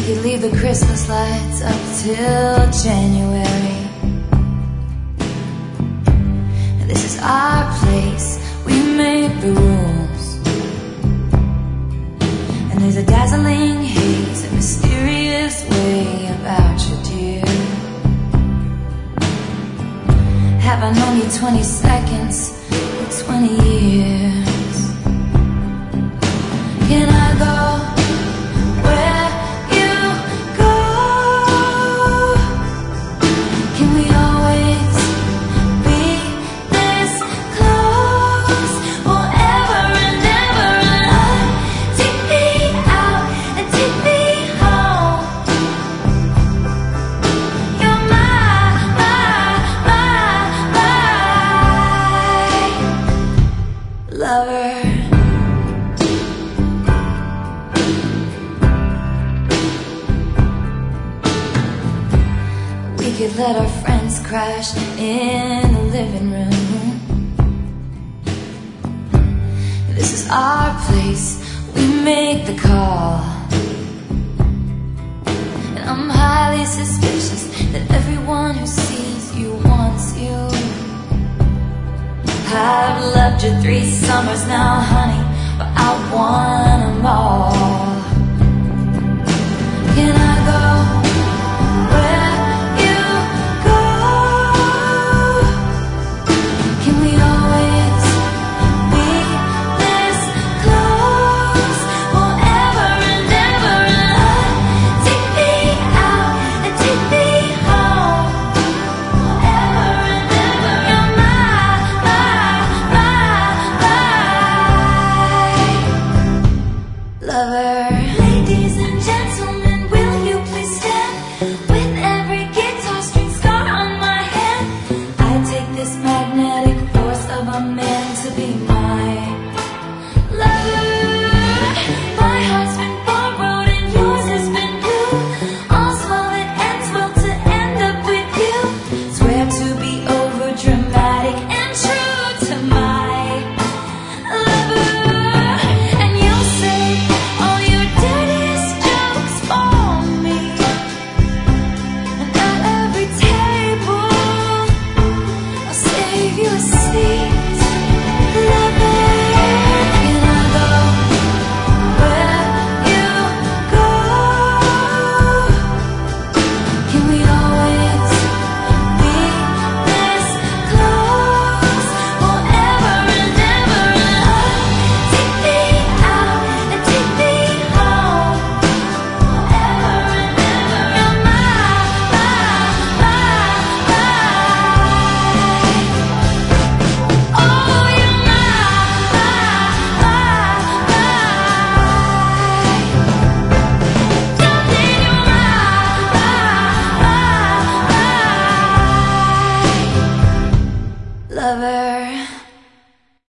could leave the Christmas lights up till January. This is our place, we make the rules. And there's a dazzling haze, a mysterious way about you, dear. Have I known you 20 seconds or 20 years? Can I go where you go? Can we always be this close forever and ever? And take me out and take me home. You're my lover. We could let our friends crash in the living room. This is our place, we make the call. And I'm highly suspicious that everyone who sees you wants you. I've loved you 3 summers now, honey, but I want them all.